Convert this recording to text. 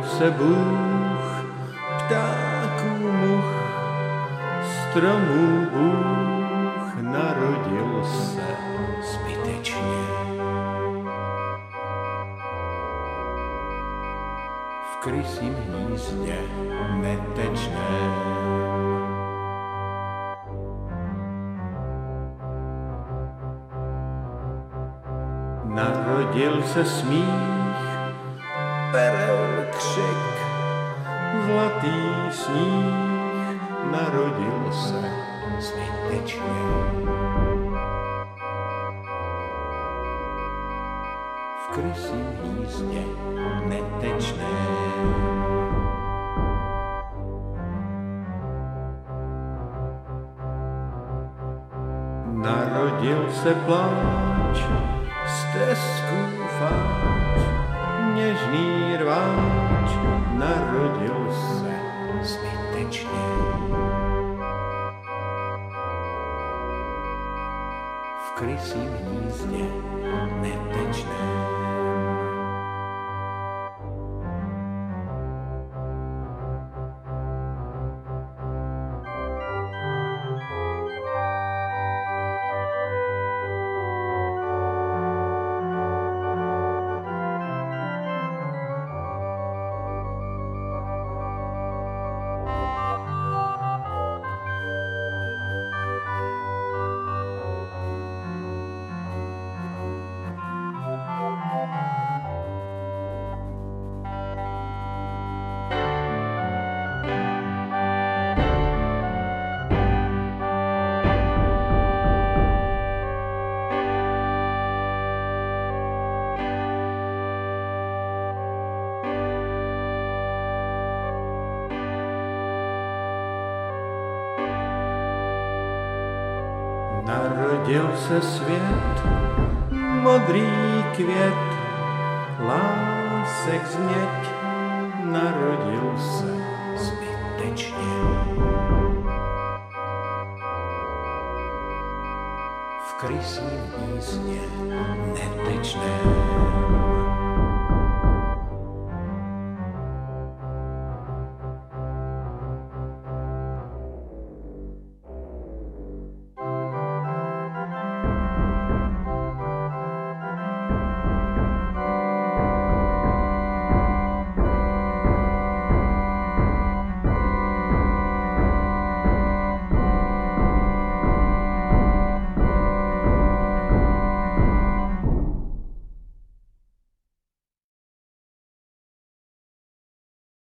Narodil se Bůh, ptáků much, stromů Bůh, narodil se zbytečně. V krysím hnízdě netečném. Narodil se smích, perel křik, zlatý sníh, narodil se zbytečně. V krysím hnízdě netečném. Narodil se pláč, stezků fáč, něžný rváč, narodil se zbytečně. V krysím hnízdě netečném. Narodil se svět, modrý květ, lásek změť, narodil se zbytečně. V krysím hnízdě netečném.